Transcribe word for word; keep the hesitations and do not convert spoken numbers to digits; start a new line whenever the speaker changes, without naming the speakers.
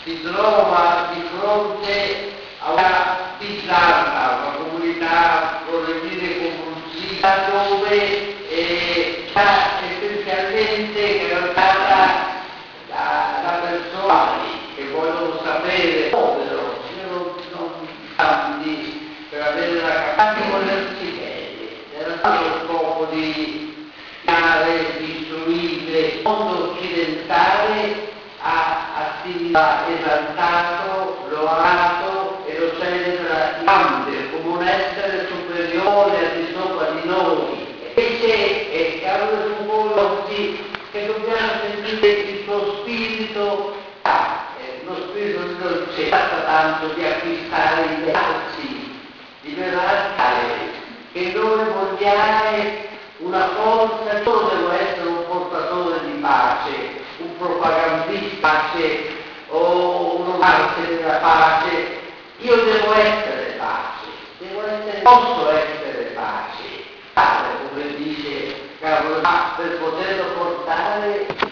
si trova di fronte a una bizzarra, una comunità, vorrei dire, convulsiva, dove eh, essenzialmente cantata da, da persone che vogliono sapere come io non tanti per avere la capacità di volersi bene, era stato lo scopo di dare, di istruire il mondo occidentale ha attività esaltato, loato e lo celebra grande come un essere superiore al di sopra di noi. Invece è Carlo Fugolotti che dobbiamo sentire il suo spirito, eh, lo spirito di dolcezza, tratta tanto di acquistare i versi, di veramente che noi vogliamo una forza, io devo essere un portatore di pace, un propagandista pace o un amante della pace, io devo essere pace, devo essere, posso essere pace, come dice Carlo, per poterlo portare